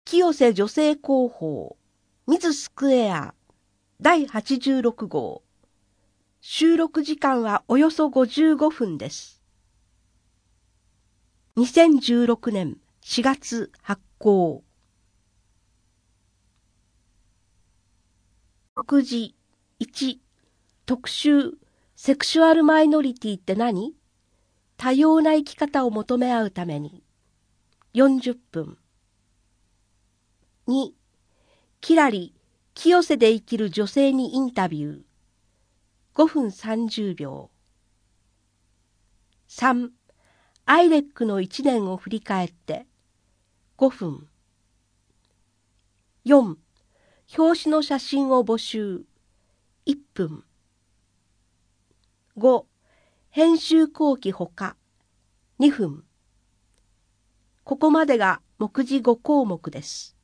清瀬女性広報ミズスクエア第86号。収録時間はおよそ55分です。2016年4月発行。目次1、特集セクシュアルマイノリティって何？多様な生き方を求め合うために。40分。2、キラリ、清瀬で生きる女性にインタビュー。5分30秒。3、アイレックの1年を振り返って。5分。4、表紙の写真を募集。1分。5、編集後期ほか。2分。ここまでが目次5項目です。